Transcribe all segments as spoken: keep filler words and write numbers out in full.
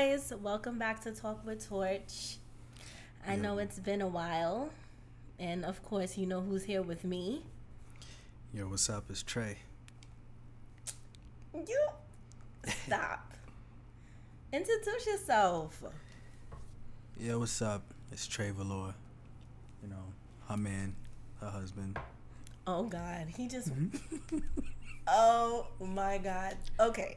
guys, welcome back to Talk with Torch. I Yeah. know it's been a while, and of course, you know who's here with me. Yo, what's up? It's Trey. You stop. Introduce yourself. Yeah, what's up? It's Trey Valor. You know, her man, her husband. Oh God, he just. Oh my God. Okay,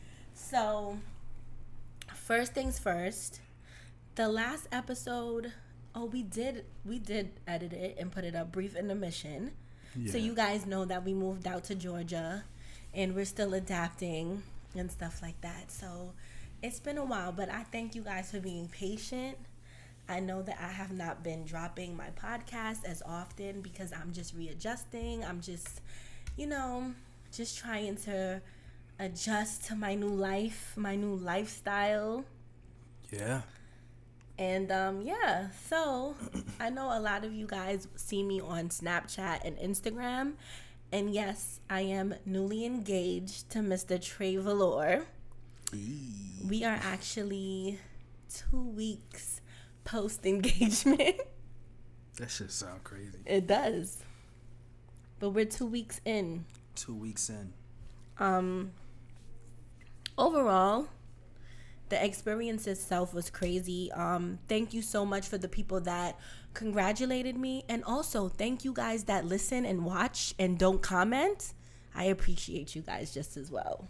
so first things first. The last episode. Oh, we did we did edit it and put it up. Brief intermission. Yeah. So you guys know that we moved out to Georgia, and we're still adapting and stuff like that. So it's been a while, but I thank you guys for being patient. I know that I have not been dropping my podcast as often because I'm just readjusting. I'm just, you know, just trying to adjust to my new life, my new lifestyle. Yeah. And um, yeah, so I know a lot of you guys see me on Snapchat and Instagram. And yes, I am newly engaged to Mister Trey Valor. We are actually two weeks post engagement. That shit sound crazy. It does. But we're two weeks in. Two weeks in. Um, overall, the experience itself was crazy. Um, thank you so much for the people that congratulated me. And also, thank you guys that listen and watch and don't comment. I appreciate you guys just as well.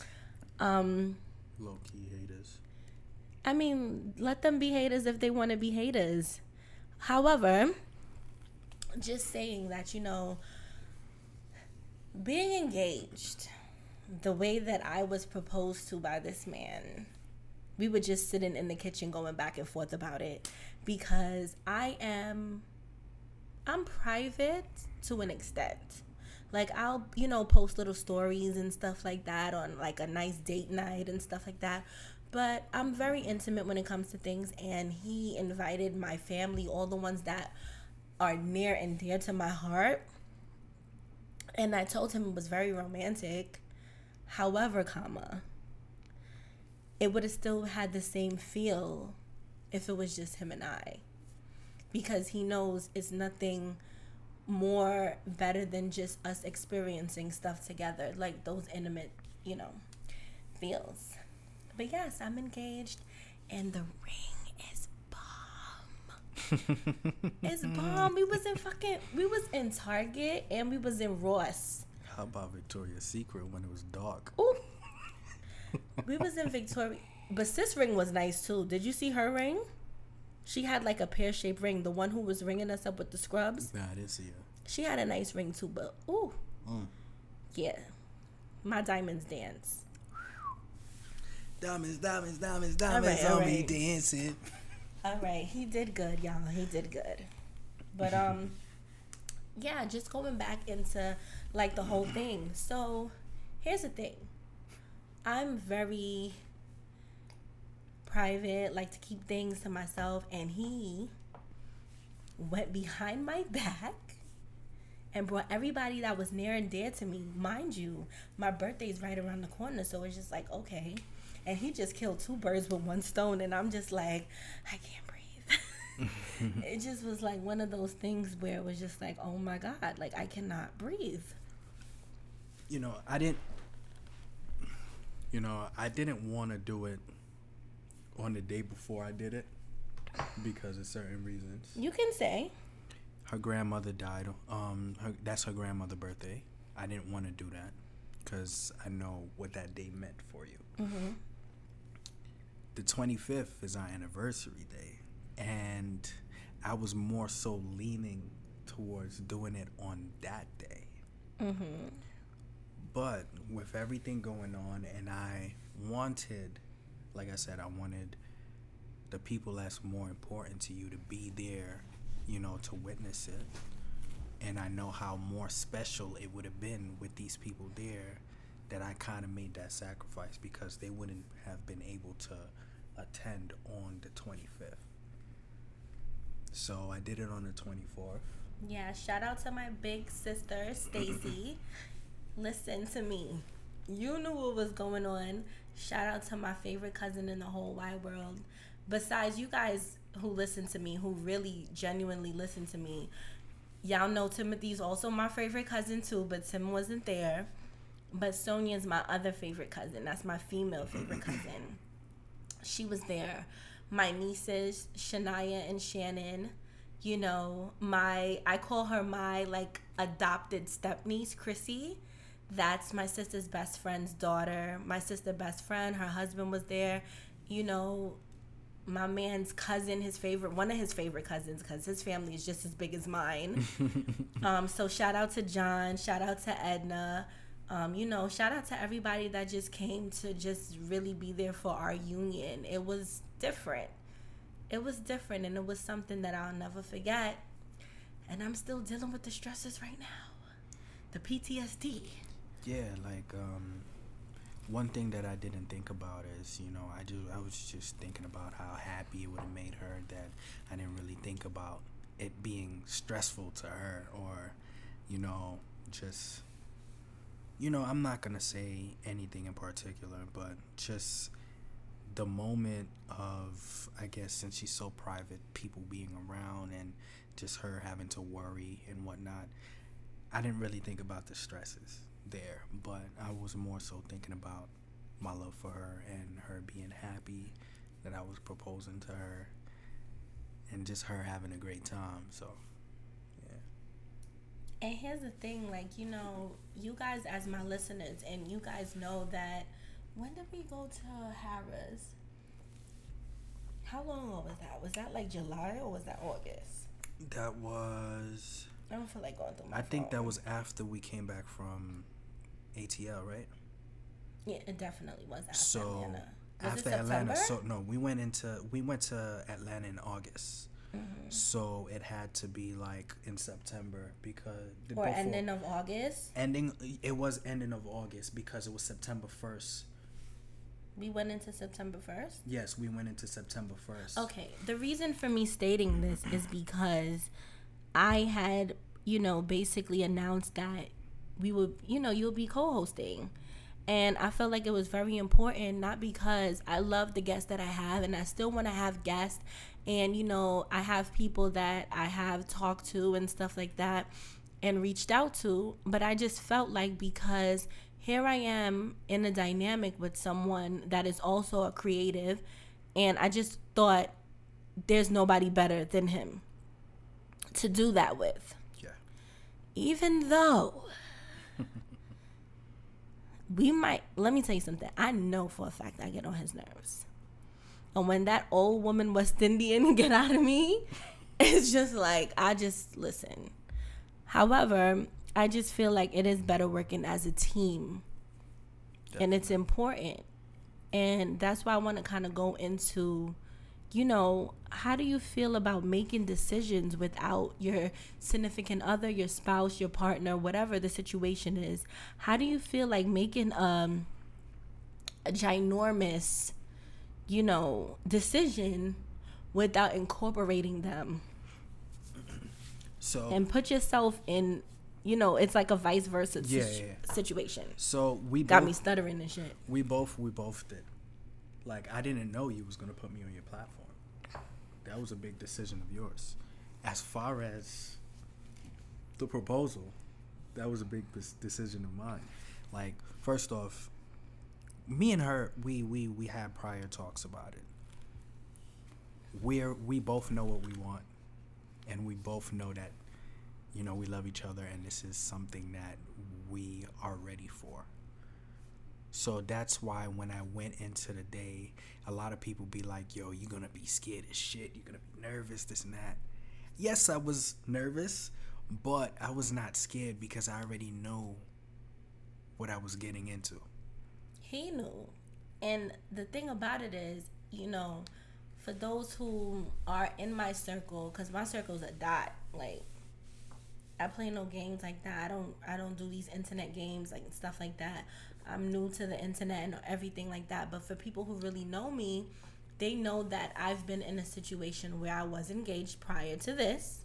Um, Low-key haters. I mean, let them be haters if they want to be haters. However, just saying that, you know, being engaged, the way that I was proposed to by this man, we were just sitting in the kitchen going back and forth about it because I am, I'm private to an extent. Like, I'll, you know, post little stories and stuff like that on, like, a nice date night and stuff like that. But I'm very intimate when it comes to things, and he invited my family, all the ones that are near and dear to my heart. And I told him it was very romantic. However, comma, it would have still had the same feel if it was just him and I. Because he knows it's nothing more better than just us experiencing stuff together. Like those intimate, you know, feels. But yes, I'm engaged, and the ring is bomb. It's bomb. We was in fucking, we was in Target, and we was in Ross. How about Victoria's Secret when it was dark? Ooh. We was in Victoria, but sis ring was nice too. Did you see her ring? She had like a pear-shaped ring. The one who was ringing us up with the scrubs. Nah, I didn't see her. She had a nice ring too, but ooh, Mm. yeah, my diamonds dance. Diamonds, diamonds, diamonds, diamonds right, all on me right. dancing. All right, he did good, y'all. He did good. But um, yeah, just going back into like the whole thing. So here's the thing. I'm very private, like to keep things to myself, and he went behind my back and brought everybody that was near and dear to me. Mind you, my birthday's right around the corner, so it's just like, okay. And he just killed two birds with one stone, and I'm just like, I can't breathe. It just was like one of those things where it was just like, oh my God, like I cannot breathe. You know, I didn't. You know, I didn't want to do it on the day before I did it because of certain reasons. You can say. Her grandmother died. Um, her, that's her grandmother's birthday. I didn't want to do that because I know what that day meant for you. Mm-hmm. The twenty-fifth is our anniversary day, and I was more so leaning towards doing it on that day. Mm-hmm. But with everything going on, and I wanted, like I said, I wanted the people that's more important to you to be there, you know, to witness it. And I know how more special it would have been with these people there, that I kind of made that sacrifice because they wouldn't have been able to attend on the twenty-fifth. So I did it on the twenty-fourth. Yeah, shout out to my big sister, Stacy. Listen to me. You knew what was going on. Shout out to my favorite cousin in the whole wide world. Besides you guys who listen to me, who really genuinely listen to me, y'all know Timothy's also my favorite cousin too, but Tim wasn't there. But Sonia's my other favorite cousin. That's my female favorite cousin. She was there. My nieces, Shania and Shannon, you know, my, I call her my, like, adopted step-niece, Chrissy. That's my sister's best friend's daughter. My sister best friend, her husband was there. You know, my man's cousin, his favorite, one of his favorite cousins, because his family is just as big as mine. um, so shout out to John. Shout out to Edna. Um, you know, shout out to everybody that just came to just really be there for our union. It was different. It was different, and it was something that I'll never forget. And I'm still dealing with the stresses right now. The P T S D. Yeah, like, um, one thing that I didn't think about is, you know, I just, I was just thinking about how happy it would have made her, that I didn't really think about it being stressful to her, or, you know, just, you know, I'm not going to say anything in particular, but just the moment of, I guess, since she's so private, people being around and just her having to worry and whatnot, I didn't really think about the stresses there, but I was more so thinking about my love for her and her being happy that I was proposing to her, and just her having a great time. So yeah. And here's the thing, like, you know, you guys as my listeners, and you guys know that, when did we go to Harrah's? How long ago was that? Was that like July or was that August? That was, I don't feel like going through my I think phone. that was after we came back from A T L, right? Yeah, it definitely was after So Atlanta. Was after it Atlanta, September? so no, we went into we went to Atlanta in August. Mm-hmm. So it had to be like in September, because the Or before, ending of August. ending it was ending of August, because it was September first. We went into September first. Yes, we went into September first. Okay, the reason for me stating this is because I had, you know, basically announced that we would, you know, you'll be co-hosting. And I felt like it was very important, not because I love the guests that I have, and I still want to have guests. And, you know, I have people that I have talked to and stuff like that and reached out to. But I just felt like, because here I am in a dynamic with someone that is also a creative, and I just thought there's nobody better than him to do that with. Yeah. Even though we might, let me tell you something. I know for a fact I get on his nerves. And when that old woman West Indian get out of me, it's just like, I just listen. However, I just feel like it is better working as a team. Definitely. And it's important. And that's why I want to kind of go into, you know, how do you feel about making decisions without your significant other, your spouse, your partner, whatever the situation is? How do you feel like making um, a ginormous, you know, decision without incorporating them? So and put yourself in, you know, it's like a vice versa yeah, situ- yeah, yeah. situation. So we got both, me stuttering and shit. We both we both did. Like, I didn't know you was gonna put me on your platform. That was a big decision of yours. As far as the proposal, that was a big decision of mine. Like, first off, me and her, we we we had prior talks about it. We're we both know what we want, and we both know that, you know, we love each other, and this is something that we are ready for. So that's why when I went into the day, a lot of people be like, yo, you're going to be scared as shit. You're going to be nervous, this and that. Yes, I was nervous, but I was not scared because I already know what I was getting into. He knew. And the thing about it is, you know, for those who are in my circle, because my circle's a dot, like, I play no games like that. I don't I don't do these internet games, like, stuff like that. I'm new to the internet and everything like that. But for people who really know me, they know that I've been in a situation where I was engaged prior to this.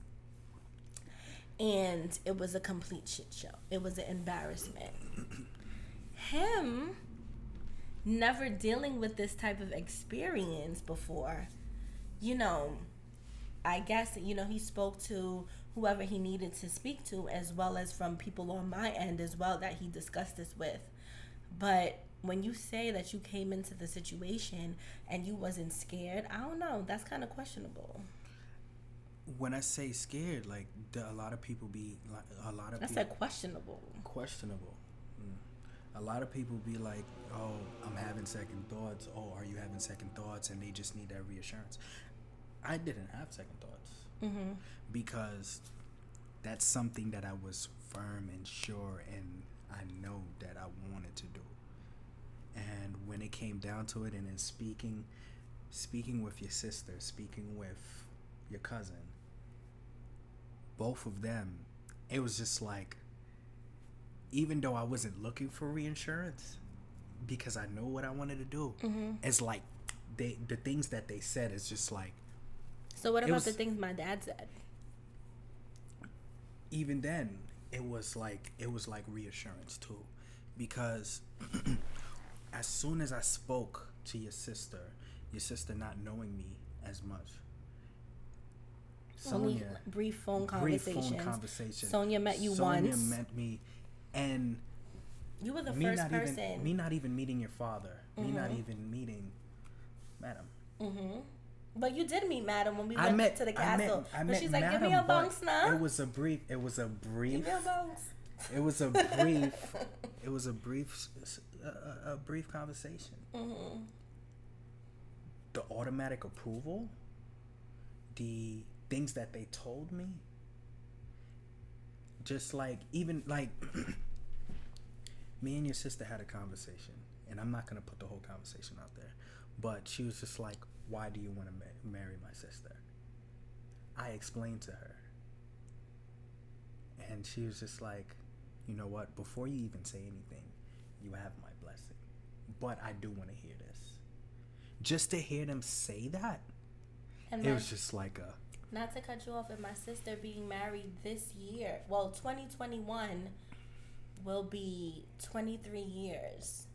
And it was a complete shit show. It was an embarrassment. Him never dealing with this type of experience before, you know, I guess, you know, he spoke to whoever he needed to speak to, as well as from people on my end as well that he discussed this with. But when you say that you came into the situation and you wasn't scared, I don't know. That's kind of questionable. When I say scared, like, the, a lot of people be, like, a lot of I people. said questionable. Questionable. Mm. A lot of people be like, oh, I'm having second thoughts. Oh, are you having second thoughts? And they just need that reassurance. I didn't have second thoughts. Mm-hmm. Because that's something that I was firm and sure and I know that I wanted to do. And when it came down to it, and then speaking speaking with your sister, speaking with your cousin, both of them, it was just like, even though I wasn't looking for reinsurance, because I know what I wanted to do, mm-hmm. it's like they the things that they said is just like. So what about was, the things my dad said? Even then, it was like it was like reassurance too, because as soon as I spoke to your sister, your sister not knowing me as much, Only Sonia, brief phone brief conversations. phone conversation. Sonia met you Sonia once. met me, and You were the me first not person. even me not even meeting your father. Mm-hmm. Me not even meeting Madam. Mm-hmm. But you did meet Madam when we I went met, to the I met, castle. I but met she's like, Madam, give me a but bunks now. It was a brief. It was a brief. Give me a bunks. It was a brief. It was a brief, a, a brief conversation. Mm-hmm. The automatic approval, the things that they told me, just like even like me and your sister had a conversation, and I'm not gonna put the whole conversation out there, but she was just like, "Why do you want to ma- marry my sister?" I explained to her, and she was just like, "You know what? Before you even say anything, you have my blessing. But I do want to hear this." Just to hear them say that, And it my, was just like a. not to cut you off, and my sister being married this year, well, twenty twenty-one will be twenty-three years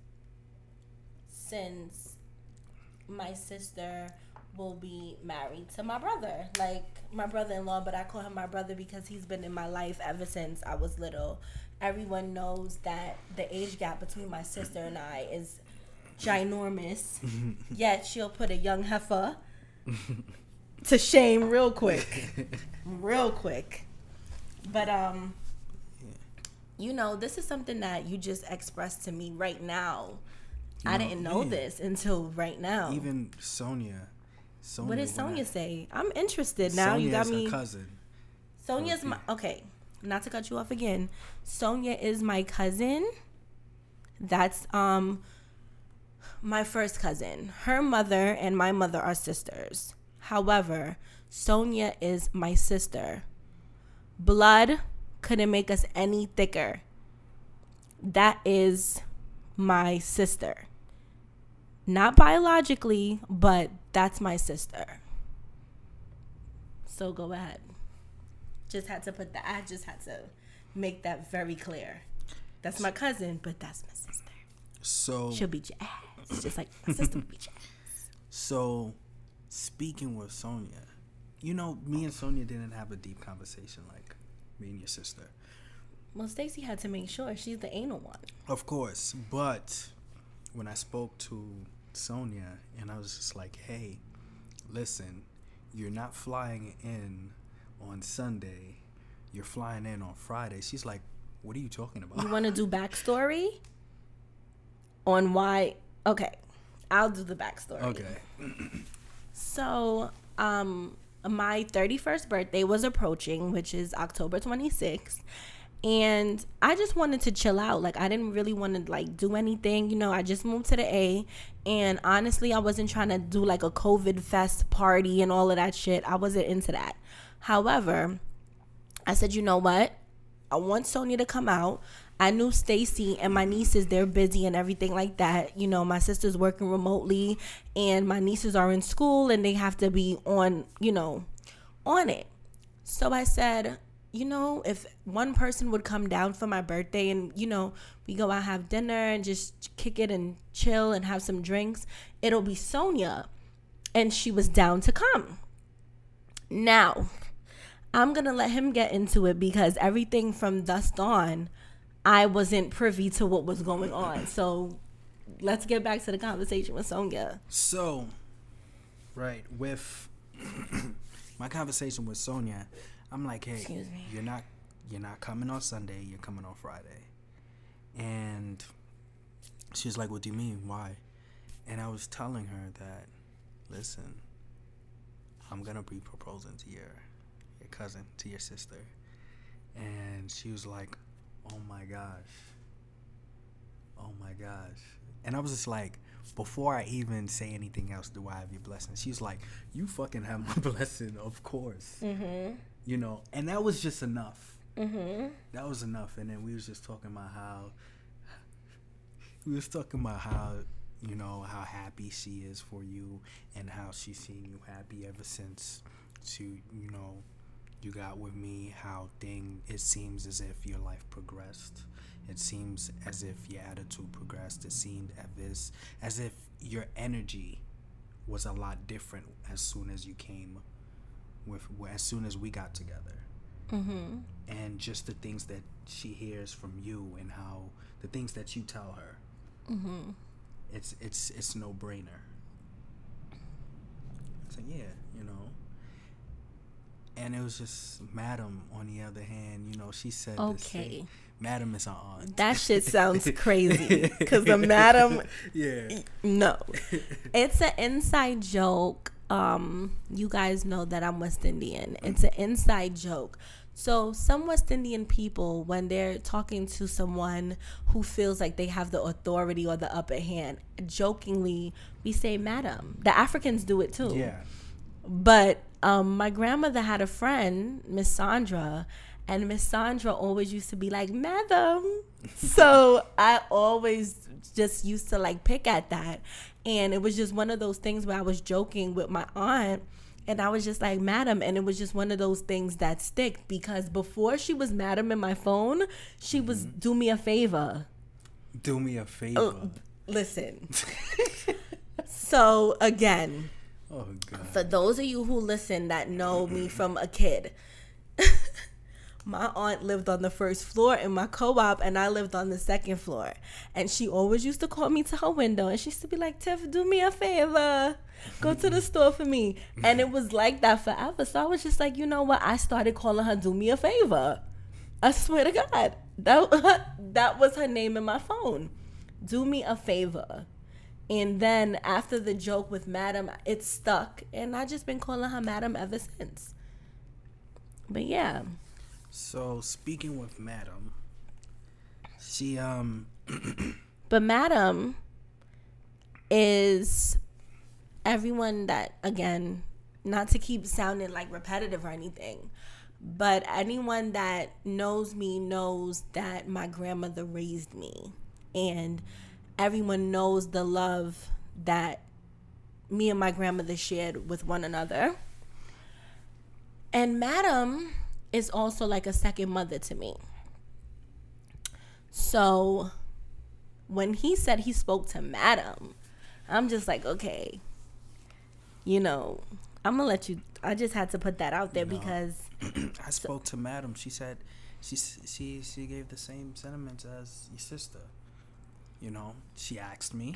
since my sister will be married to my brother, like my brother-in-law, but I call him my brother because he's been in my life ever since I was little. Everyone knows that the age gap between my sister and I is ginormous, yet she'll put a young heifer to shame real quick. real quick. But, um, you know, this is something that you just expressed to me right now. You I know, didn't know yeah. this until right now. Even Sonia. Sonia what did Sonia I, say? I'm interested now. Sonia you got is me. Her cousin. Sonia's my okay. Not to cut you off again. Sonia is my cousin. That's um my first cousin. Her mother and my mother are sisters. However, Sonia is my sister. Blood couldn't make us any thicker. That is my sister. Not biologically, but that's my sister. So go ahead. Just had to put that. I just had to make that very clear. That's my cousin, but that's my sister. So she'll beat your ass, just like my sister would beat your ass. So, speaking with Sonia, you know, me and Sonia didn't have a deep conversation like me and your sister. Well, Stacey had to make sure she's the anal one. Of course, but when I spoke to Sonia, and I was just like, "Hey, listen, you're not flying in on Sunday. You're flying in on Friday." She's like, "What are you talking about?" You want to do backstory on why? Okay, I'll do the backstory. Okay. So, um, my thirty-first birthday was approaching, which is October twenty-sixth. And I just wanted to chill out. Like, I didn't really want to, like, do anything. You know, I just moved to the A. And honestly, I wasn't trying to do, like, a COVID fest party and all of that shit. I wasn't into that. However, I said, you know what? I want Sonia to come out. I knew Stacey and my nieces, they're busy and everything like that. You know, my sister's working remotely. And my nieces are in school. And they have to be on, you know, on it. So I said, you know, if one person would come down for my birthday and, you know, we go out, have dinner and just kick it and chill and have some drinks, it'll be Sonia. And she was down to come. Now, I'm going to let him get into it because everything from thus on, I wasn't privy to what was going on. So let's get back to the conversation with Sonia. So, right, with my conversation with Sonia, I'm like, hey, you're not you're not coming on Sunday, you're coming on Friday. And she's like, what do you mean? Why? And I was telling her that, listen, I'm going to be proposing to your your cousin, to your sister. And she was like, oh my gosh. Oh my gosh. And I was just like, before I even say anything else, do I have your blessing? She's like, you fucking have my blessing, of course. Mm-hmm. You know, and that was just enough. Mm-hmm. That was enough. And then we was just talking about how, we was talking about how, you know, how happy she is for you and how she's seen you happy ever since she, you know, you got with me, how thing, it seems as if your life progressed. It seems as if your attitude progressed. It seemed as, as if your energy was a lot different as soon as you came with, as soon as we got together. Mm-hmm. And just the things that she hears from you and how, the things that you tell her. Mm-hmm. It's, it's, it's no brainer. So yeah, you know. And it was just Madam, on the other hand, you know, she said okay. this thing. Madam is her aunt. That shit sounds crazy. Because the Madam, yeah, no. It's an inside joke. Um, you guys know that I'm West Indian. It's an inside joke. So some West Indian people, when they're talking to someone who feels like they have the authority or the upper hand, jokingly, we say Madam. The Africans do it too. Yeah. But um, my grandmother had a friend, Miss Sandra, and Miss Sandra always used to be like, Madam. So I always just used to like pick at that. And it was just one of those things where I was joking with my aunt and I was just like, Madam. And it was just one of those things that stick because before she was Madam in my phone, she mm-hmm. was do me a favor. Do me a favor. Uh, listen. So again, oh, God. For those of you who listen that know me from a kid, my aunt lived on the first floor in my co-op and I lived on the second floor. And she always used to call me to her window and she used to be like, Tiff, do me a favor. Go to the store for me. And it was like that forever. So I was just like, you know what? I started calling her do me a favor. I swear to God. That, that was her name in my phone. Do me a favor. And then after the joke with Madam, it stuck. And I just been calling her Madam ever since. But yeah. So speaking with Madam, she um but Madam is everyone that, again, not to keep sounding like repetitive or anything, but anyone that knows me knows that my grandmother raised me. And everyone knows the love that me and my grandmother shared with one another. And Madam is also like a second mother to me. So when he said he spoke to Madam, I'm just like, okay, you know, I'm gonna let you, I just had to put that out there, you know, because I spoke to Madam. She said she she she gave the same sentiments as your sister. You know, she asked me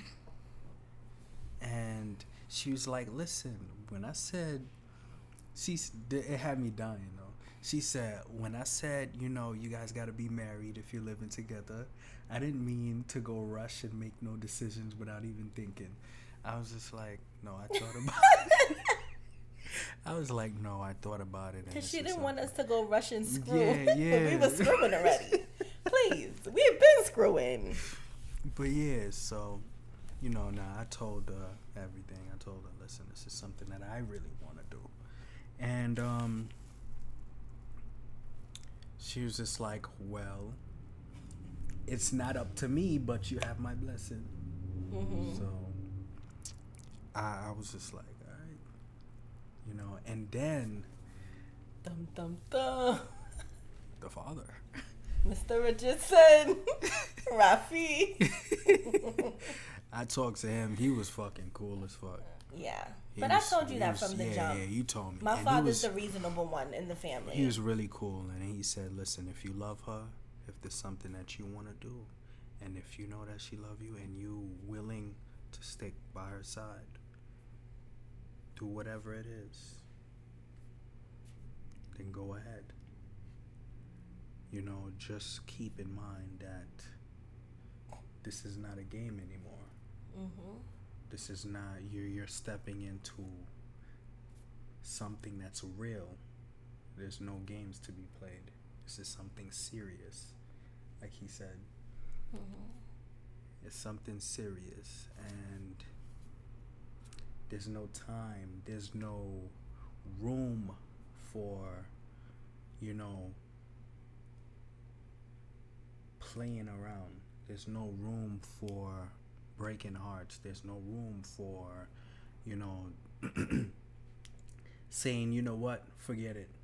and she was like, listen, when I said, she's, it had me dying though. She said, when I said, you know, you guys got to be married if you're living together, I didn't mean to go rush and make no decisions without even thinking. I was just like, no, I thought about it. I was like, no, I thought about it. Because she didn't want us to go rush and screw. Yeah, yeah. We were screwing already. Please, we've been screwing. But yeah, so, you know, nah, I told her everything. I told her, listen, this is something that I really want to do. And, um... she was just like, well, it's not up to me, but you have my blessing. Mm-hmm. So I, I was just like, all right. You know, and then... Dum, dum, dum. the father. Mister Richardson. Rafi. I talked to him. He was fucking cool as fuck. Yeah. He but was, I told you that was, from the yeah, jump. Yeah, you told me. My and father's was, the reasonable one in the family. He was really cool. And he said, listen, if you love her, if there's something that you want to do, and if you know that she love you and you willing to stick by her side, do whatever it is, then go ahead. You know, just keep in mind that this is not a game anymore. Mm-hmm. This is not, you're, you're stepping into something that's real. There's no games to be played. This is something serious, like he said. Mm-hmm. It's something serious, and there's no time, there's no room for, you know, playing around. There's no room for breaking hearts. There's no room for, you know, saying, you know what, forget it.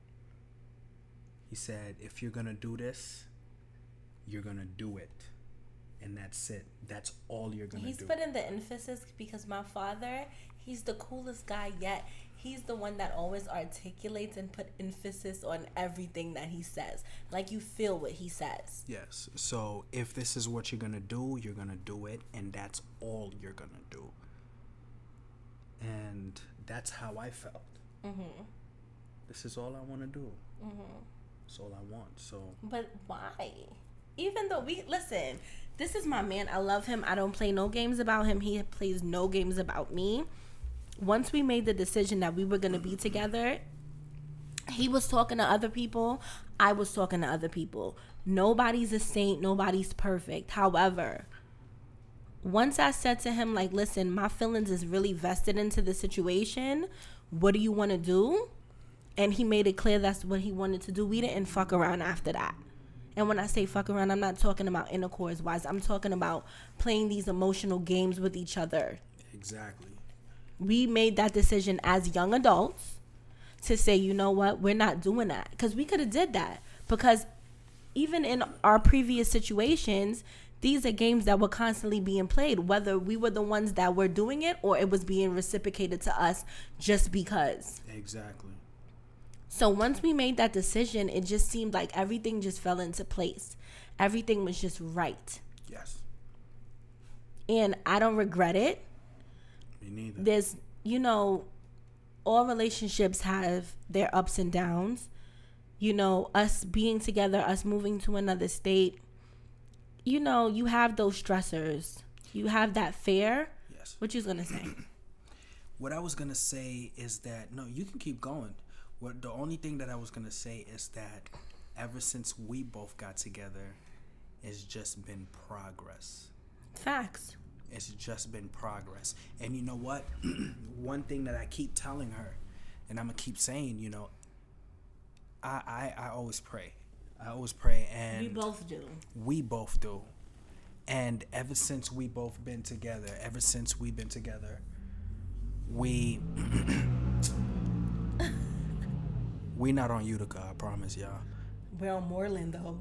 He said, if you're gonna do this, you're gonna do it. And that's it. That's all you're gonna He's do. He's put in the emphasis because my father, he's the coolest guy yet. He's the one that always articulates and put emphasis on everything that he says. Like, you feel what he says. Yes. So if this is what you're gonna do, you're gonna do it, and that's all you're gonna do. And that's how I felt. Mm-hmm. This is all I want to do. Mm-hmm. That's all I want. So. But why? Even though we listen, this is my man. I love him. I don't play no games about him. He plays no games about me. Once we made the decision that we were going to be together, he was talking to other people. I was talking to other people. Nobody's a saint. Nobody's perfect. However, once I said to him, like, listen, my feelings is really vested into the situation. What do you want to do? And he made it clear that's what he wanted to do. We didn't fuck around after that. And when I say fuck around, I'm not talking about intercourse wise. I'm talking about playing these emotional games with each other. Exactly. We made that decision as young adults to say, you know what, we're not doing that. Because we could have did that. Because even in our previous situations, these are games that were constantly being played, whether we were the ones that were doing it or it was being reciprocated to us just because. Exactly. So once we made that decision, it just seemed like everything just fell into place. Everything was just right. Yes. And I don't regret it. Me neither. There's, you know, all relationships have their ups and downs. You know, us being together, us moving to another state, you know, you have those stressors. You have that fear. Yes. What you was going to say? What I was going to say is that, no, you can keep going. What the only thing that I was going to say is that ever since we both got together, it's just been progress. Facts. It's just been progress. And you know what? One thing that I keep telling her, and I'm going to keep saying, you know, I, I, I always pray. I always pray. And we both do. We both do. And ever since we both been together, ever since we've been together, we... we not on Utica, I promise y'all. We're on Moreland, though.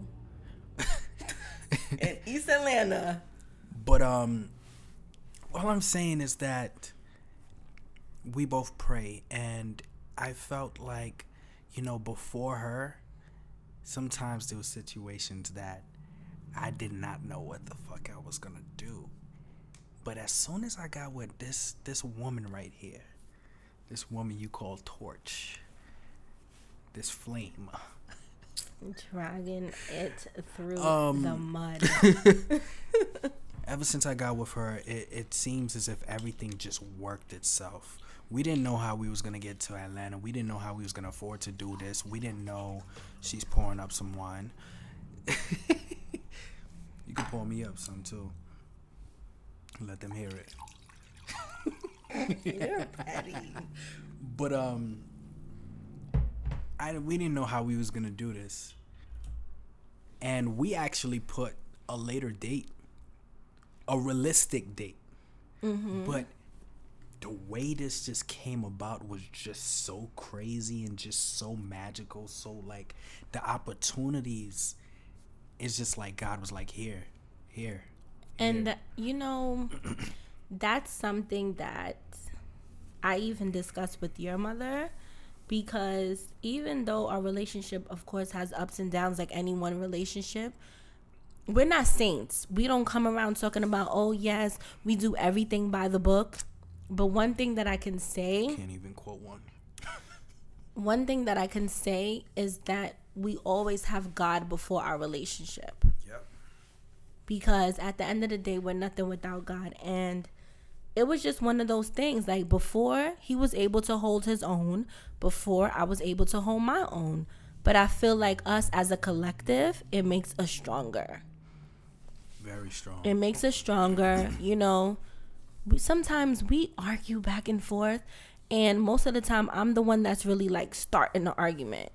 In East Atlanta. But um, all I'm saying is that we both pray, and I felt like, you know, before her, sometimes there were situations that I did not know what the fuck I was gonna do. But as soon as I got with this this woman right here, this woman you call Torch, this flame, dragging it through um, the mud. Ever since I got with her, it, it seems as if everything just worked itself. We didn't know how we was going to get to Atlanta. We didn't know how we was going to afford to do this. We didn't know she's pouring up some wine. You can pour me up some, too. Let them hear it. You're petty. But, um... I, we didn't know how we was going to do this. And we actually put a later date. A realistic date. Mm-hmm. But the way this just came about was just so crazy and just so magical. So like the opportunities, it's just like God was like, here, here. And here. you know, that's something that I even discussed with your mother, because even though our relationship, of course, has ups and downs like any one relationship, we're not saints. We don't come around talking about, oh yes, we do everything by the book. But one thing that I can say, can't even quote one. One thing that I can say is that we always have God before our relationship. Yep. Because at the end of the day, we're nothing without God. And it was just one of those things. Like, before he was able to hold his own, before I was able to hold my own. But I feel like us as a collective, it makes us stronger. Very strong. It makes us stronger. You know, we, sometimes we argue back and forth. And most of the time, I'm the one that's really like starting the argument.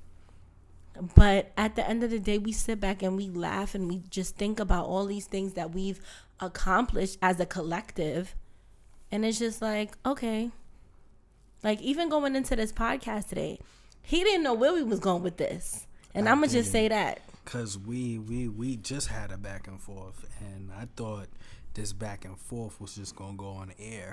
But at the end of the day, we sit back and we laugh and we just think about all these things that we've accomplished as a collective. And it's just like, okay. Like, even going into this podcast today, he didn't know where we was going with this. And I'm going to just say that. Because we, we, we just had a back and forth. And I thought this back and forth was just going to go on air.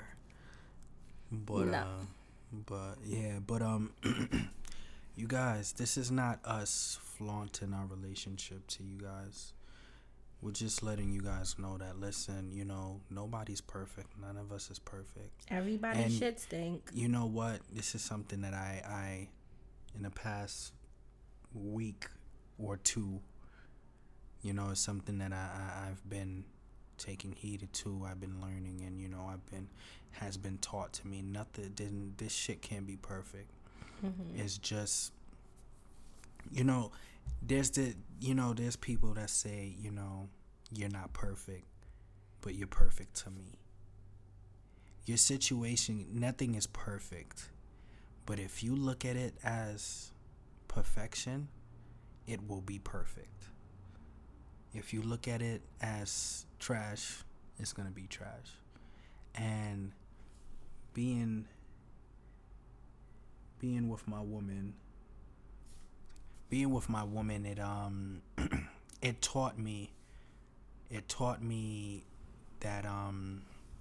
But, no. uh, but yeah, but, um, you guys, this is not us flaunting our relationship to you guys. We're just letting you guys know that, listen, you know, nobody's perfect. None of us is perfect. Everybody and shit stink. You know what? This is something that I, I, in the past week or two, you know, it's something that I, I, I've been taking heed to. I've been learning, and, you know, I've been, has been taught to me. Nothing, didn't, this shit can't be perfect. Mm-hmm. It's just, you know, there's the, you know, there's people that say, you know, you're not perfect, but you're perfect to me. Your situation, nothing is perfect, but if you look at it as perfection, it will be perfect. If you look at it as trash, it's gonna be trash. And being being with my woman, being with my woman, it um it taught me it taught me that um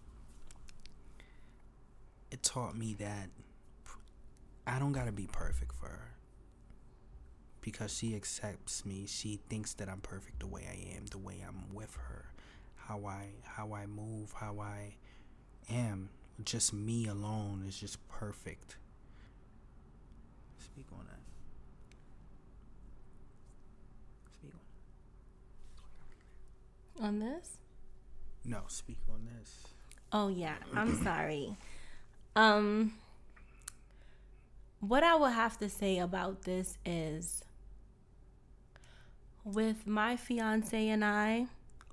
it taught me that I don't gotta be perfect for her, because she accepts me. She thinks that I'm perfect the way I am, the way I'm with her, how I how I move, how I am. Just me alone is just perfect. Speak on that. Speak on On this? No, speak on this. Oh yeah, I'm sorry. Um what I will have to say about this is, with my fiance and I,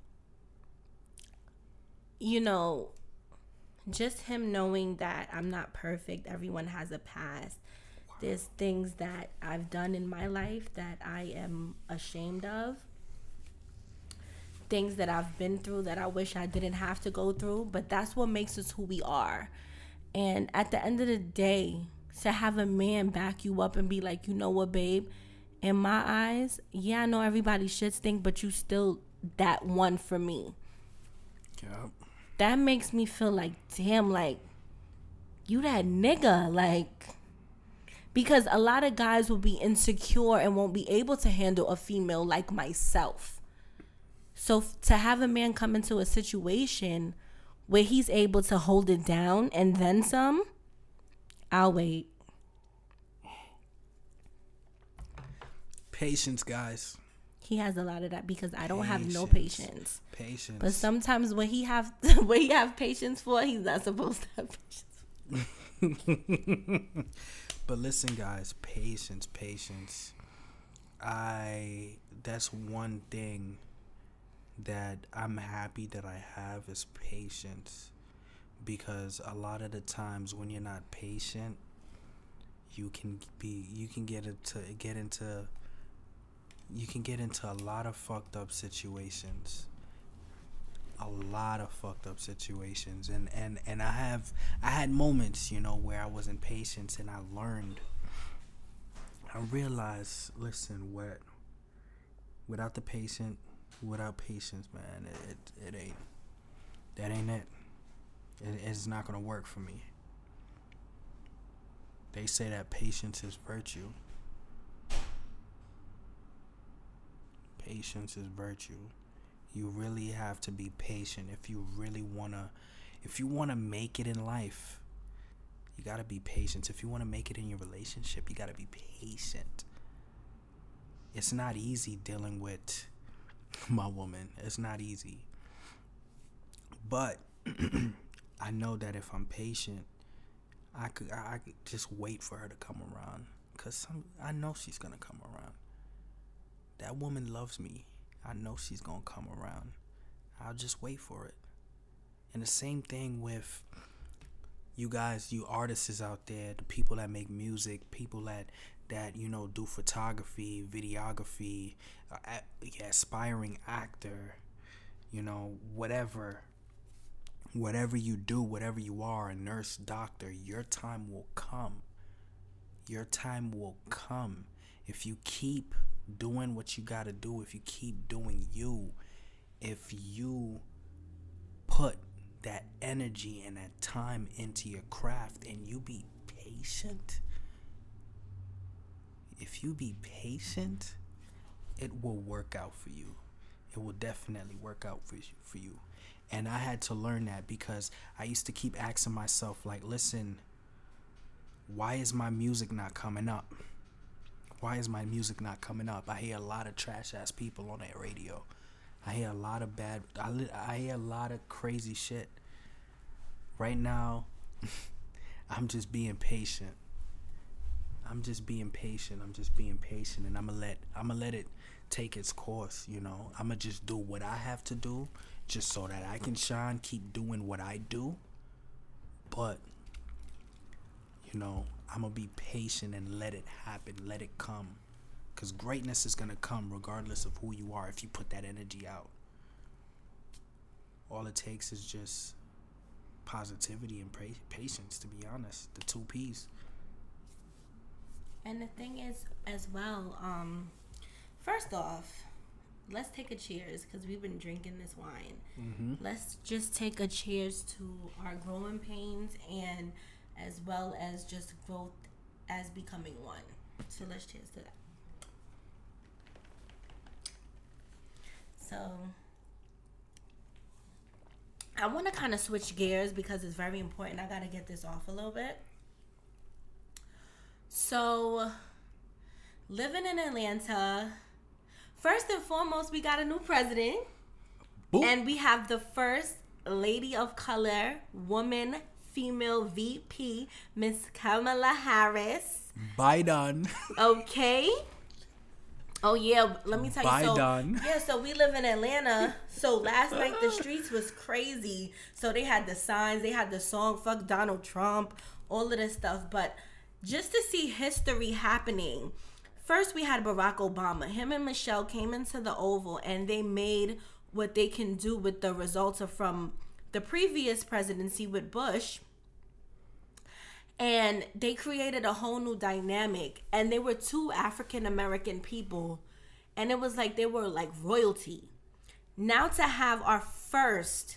you know, just him knowing that I'm not perfect, everyone has a past. Wow. There's things that I've done in my life that I am ashamed of. Things that I've been through that I wish I didn't have to go through, but that's what makes us who we are. And at the end of the day, to have a man back you up and be like, you know what, babe, in my eyes, yeah, I know everybody shit stink, but you still that one for me. Yep. That makes me feel like, damn, like, you that nigga, like, because a lot of guys will be insecure and won't be able to handle a female like myself. So f- to have a man come into a situation where he's able to hold it down and then some, I'll wait. Patience, guys. He has a lot of that, because I don't patience. have no patience. Patience. But sometimes when he have when he have patience for, he's not supposed to have patience. But listen, guys, patience, patience. I that's one thing that I'm happy that I have is patience, because a lot of the times when you're not patient, you can be you can get into get into you can get into a lot of fucked up situations. a lot of fucked up situations, and and and I have I had moments, you know, where I wasn't patient, and I learned. I realized, listen, what without the patient, without patience, man, it it, it ain't that ain't it. it. It's not gonna work for me. They say that patience is virtue. Patience is virtue. You really have to be patient if you really wanna, if you wanna make it in life. You gotta be patient. If you wanna make it in your relationship, you gotta be patient. It's not easy dealing with my woman. It's not easy. But I know that if I'm patient, I could I could just wait for her to come around, cause some I know she's gonna come around. That woman loves me. I know she's gonna come around. I'll just wait for it. And the same thing with you guys, you artists out there, the people that make music, people that that you know do photography, videography, uh, yeah, aspiring actor, you know, whatever. Whatever you do, whatever you are, a nurse, doctor, your time will come. Your time will come. If you keep doing what you gotta do, if you keep doing you, if you put that energy and that time into your craft and you be patient, if you be patient, it will work out for you. It will definitely work out for you, for you. And I had to learn that because I used to keep asking myself, like, listen, why is my music not coming up? Why is my music not coming up? I hear a lot of trash ass people on that radio. I hear a lot of bad, I, I hear a lot of crazy shit. Right now, I'm just being patient. I'm just being patient. I'm just being patient, and I'm gonna let I'm gonna let it take its course. You know, I'm gonna just do what I have to do, just so that I can shine. Keep doing what I do, but you know, I'm gonna be patient and let it happen. Let it come, cause greatness is gonna come regardless of who you are. If you put that energy out, all it takes is just positivity and pra- patience. To be honest, the two P's. And the thing is, as well, um, first off, let's take a cheers because we've been drinking this wine. Mm-hmm. Let's just take a cheers to our growing pains and as well as just growth as becoming one. So let's cheers to that. So I want to kind of switch gears because it's very important. I got to get this off a little bit. So, living in Atlanta, first and foremost, we got a new president. Boop. And we have the first lady of color, woman, female V P, Miss Kamala Harris. Biden. Okay. Oh, yeah. Let me tell you. Biden. So, yeah, so we live in Atlanta. So, last night, the streets was crazy. So, they had the signs. They had the song, Fuck Donald Trump, all of this stuff. But just to see history happening. First, we had Barack Obama. Him and Michelle came into the Oval and they made what they can do with the results of from the previous presidency with Bush. And they created a whole new dynamic. And they were two African American people. And it was like they were like royalty. Now to have our first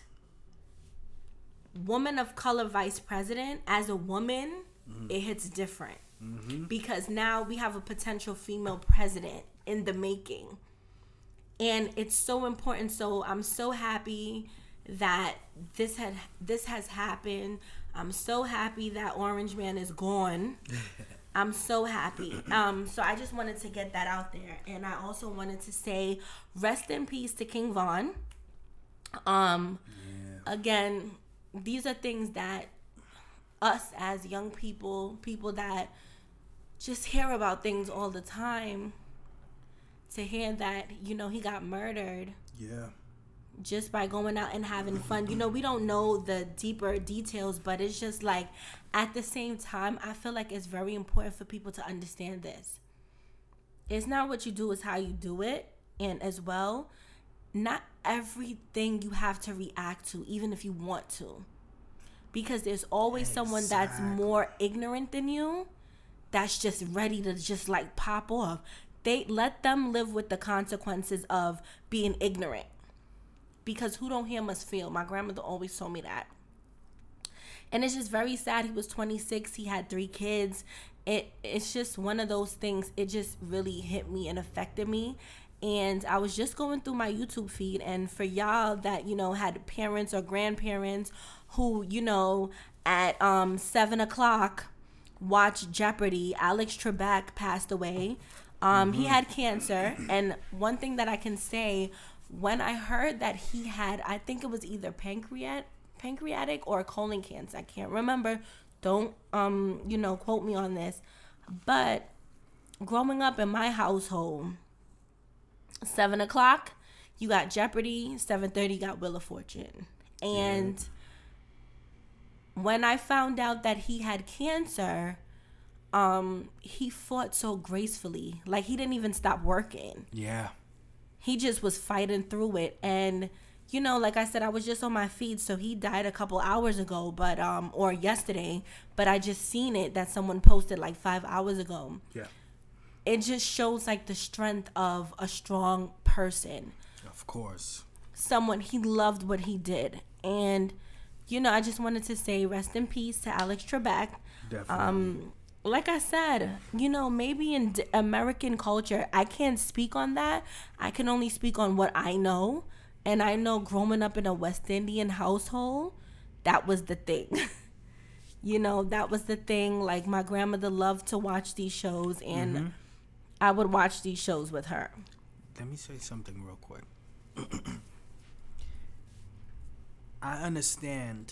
woman of color vice president as a woman, mm-hmm. it hits different. Mm-hmm. Because now we have a potential female president in the making. And it's so important. So I'm so happy that this had this has happened. I'm so happy that Orange Man is gone. I'm so happy. Um, so I just wanted to get that out there. And I also wanted to say rest in peace to King Von. Um, yeah. Again, these are things that us as young people, people that just hear about things all the time, to hear that, you know, he got murdered. Yeah. Just by going out and having fun. You know, we don't know the deeper details, but it's just like, at the same time, I feel like it's very important for people to understand this. It's not what you do, it's how you do it. And as well, not everything you have to react to, even if you want to. Because there's always exactly. someone that's more ignorant than you that's just ready to just like pop off. They let them live with the consequences of being ignorant. Because who don't hear must feel. My grandmother always told me that. And it's just very sad. He was twenty-six. He had three kids. It It's just one of those things. It just really hit me and affected me. And I was just going through my YouTube feed. And for y'all that, you know, had parents or grandparents who, you know, at um seven o'clock watched Jeopardy, Alex Trebek passed away. Um, mm-hmm. He had cancer. And one thing that I can say, when I heard that he had, I think it was either pancreatic, pancreatic or colon cancer. I can't remember. Don't, um, you know, quote me on this. But growing up in my household, seven o'clock, you got Jeopardy. seven thirty, got Wheel of Fortune. And yeah. when I found out that he had cancer, um, he fought so gracefully. Like, he didn't even stop working. Yeah. He just was fighting through it. And, you know, like I said, I was just on my feed. So he died a couple hours ago, but, um, or yesterday, but I just seen it that someone posted like five hours ago. Yeah. It just shows like the strength of a strong person. Of course. Someone, he loved what he did. And, you know, I just wanted to say rest in peace to Alex Trebek. Definitely. Um, like I said, you know, maybe in d- American culture, I can't speak on that. I can only speak on what I know. And I know growing up in a West Indian household, that was the thing. You know, that was the thing. Like, my grandmother loved to watch these shows, and mm-hmm. I would watch these shows with her. Let me say something real quick. I understand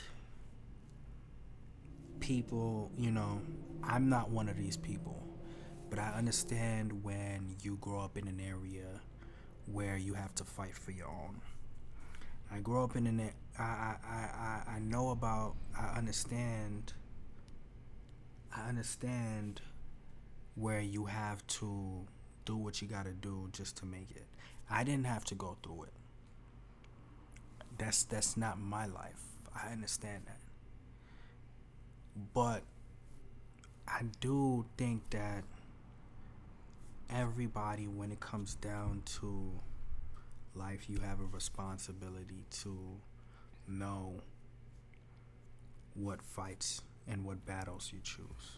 people, you know, I'm not one of these people, but I understand when you grow up in an area where you have to fight for your own. I grew up in an, I, I, I, I know about, I understand, I understand where you have to do what you gotta do just to make it. I didn't have to go through it. That's that's not my life. I understand that. But I do think that everybody, when it comes down to life, you have a responsibility to know what fights and what battles you choose.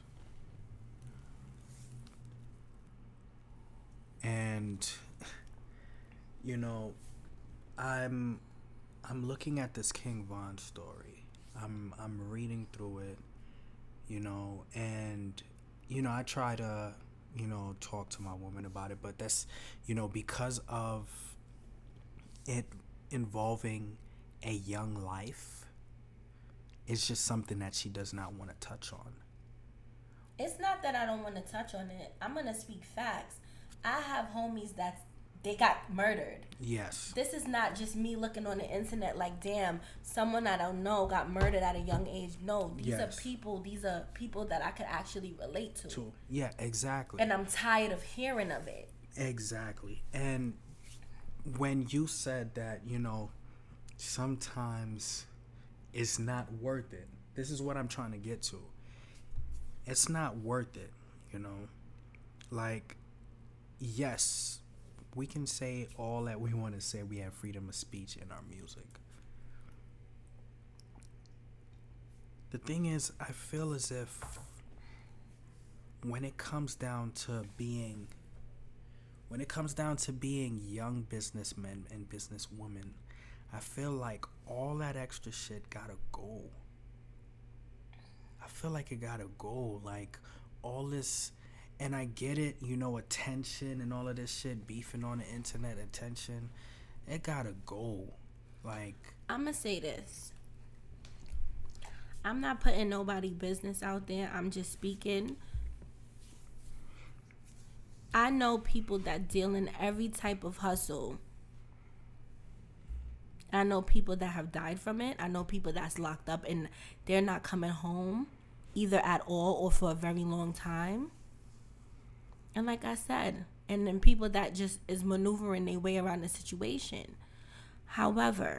And you know, I'm I'm looking at this King Von story. I'm I'm reading through it, you know, and you know, I try to, you know, talk to my woman about it, but that's, you know, because of it involving a young life, it's just something that she does not want to touch on. It's not that I don't want to touch on it. I'm going to speak facts. I have homies that they got murdered. Yes. This is not just me looking on the internet like, damn, someone I don't know got murdered at a young age. No, these yes. are people, these are people that I could actually relate to. to. Yeah, exactly. And I'm tired of hearing of it. Exactly. And when you said that, you know, sometimes it's not worth it. This is what I'm trying to get to. It's not worth it, you know. Like, yes, we can say all that we want to say. We have freedom of speech in our music. The thing is, I feel as if when it comes down to being, when it comes down to being young businessmen and businesswomen, I feel like all that extra shit gotta go. I feel like it gotta go. Like, all this, and I get it, you know, attention and all of this shit, beefing on the internet, attention, it gotta go. Like, I'm gonna say this. I'm not putting nobody business out there. I'm just speaking. I know people that deal in every type of hustle. I know people that have died from it. I know people that's locked up and they're not coming home either at all or for a very long time. And like I said, and then people that just is maneuvering their way around the situation. However,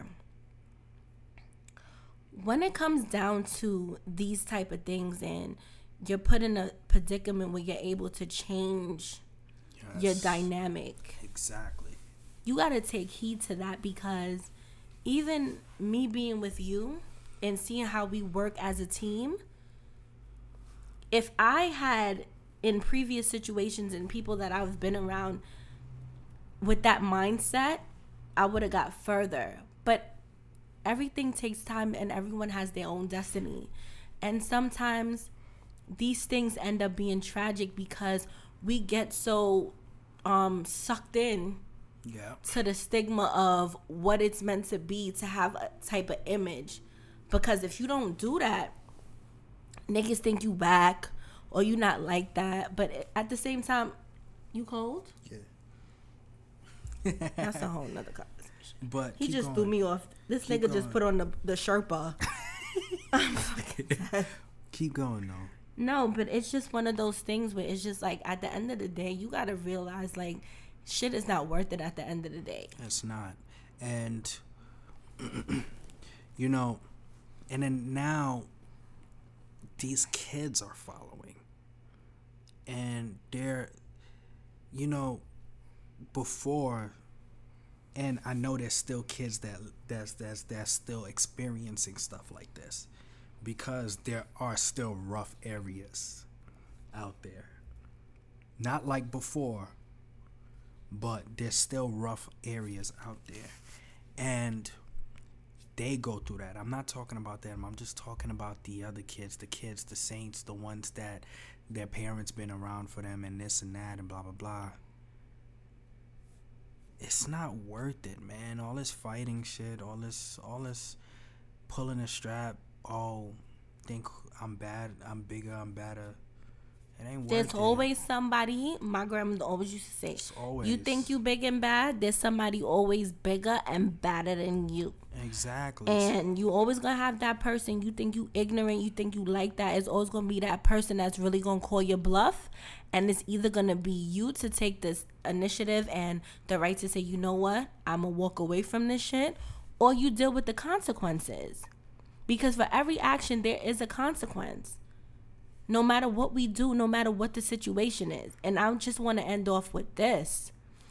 when it comes down to these type of things and you're put in a predicament where you're able to change yes. your dynamic. Exactly. You got to take heed to that, because even me being with you and seeing how we work as a team, if I had in previous situations and people that I've been around with that mindset, I would have got further. But everything takes time and everyone has their own destiny. And sometimes these things end up being tragic because we get so um, sucked in yeah. to the stigma of what it's meant to be to have a type of image. Because if you don't do that, niggas think you whack or you not like that. But at the same time, you cold? Yeah. That's a whole nother conversation. But he just going. threw me off. This keep nigga going. Just put on the, the Sherpa. I'm fucking dead. Keep going, though. No, but it's just one of those things where it's just like, at the end of the day, you got to realize, like, shit is not worth it at the end of the day. It's not. And, you know, and then now these kids are following. And they're, you know, before, and I know there's still kids that that's that's that's still experiencing stuff like this, because there are still rough areas out there. Not like before, but there's still rough areas out there. And they go through that. I'm not talking about them. I'm just talking about the other kids, the kids, the saints, the ones that their parents been around for them and this and that and blah, blah, blah. It's not worth it, man. All this fighting shit, all this, all this pulling a strap. Oh, think I'm bad, I'm bigger, I'm better. It ain't worth There's it. always somebody. My grandmother always used to say, It's always. "You think you big and bad? There's somebody always bigger and badder than you." Exactly. And you always gonna have that person. You think you ignorant, you think you like that. It's always gonna be that person that's really gonna call your bluff. And it's either gonna be you to take this initiative and the right to say, you know what, I'm gonna walk away from this shit, or you deal with the consequences. Because for every action, there is a consequence. No matter what we do, no matter what the situation is. And I just want to end off with this.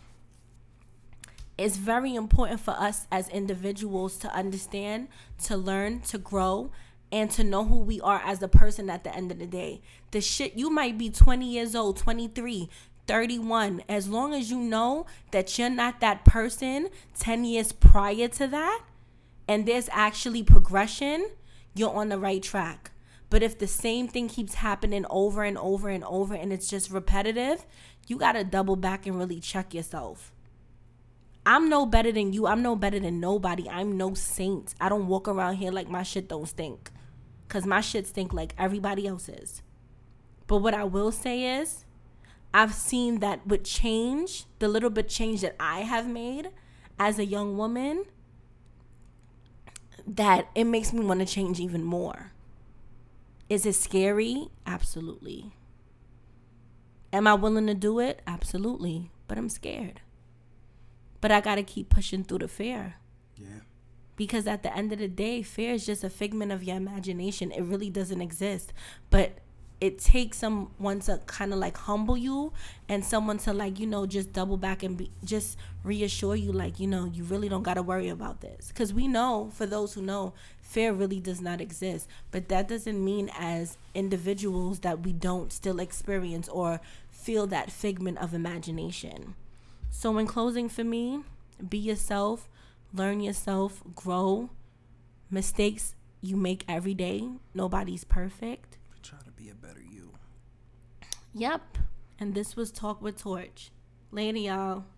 It's very important for us as individuals to understand, to learn, to grow, and to know who we are as a person at the end of the day. The shit, you might be twenty years old, twenty-three, thirty-one. As long as you know that you're not that person ten years prior to that, and there's actually progression, you're on the right track. But if the same thing keeps happening over and over and over and it's just repetitive, you got to double back and really check yourself. I'm no better than you. I'm no better than nobody. I'm no saint. I don't walk around here like my shit don't stink. Because my shit stink like everybody else's. But what I will say is, I've seen that with change, the little bit change that I have made as a young woman, that it makes me want to change even more. Is it scary? Absolutely. Am I willing to do it? Absolutely. But I'm scared. But I got to keep pushing through the fear. Yeah. Because at the end of the day, fear is just a figment of your imagination. It really doesn't exist. But it takes someone to kind of like humble you, and someone to like, you know, just double back and be, just reassure you, like, you know, you really don't got to worry about this. Because we know, for those who know, fear really does not exist. But that doesn't mean as individuals that we don't still experience or feel that figment of imagination. So in closing, for me, be yourself, learn yourself, grow. Mistakes you make every day. Nobody's perfect. Try to be a better you. Yep. And this was Talk with Torch. Later, y'all.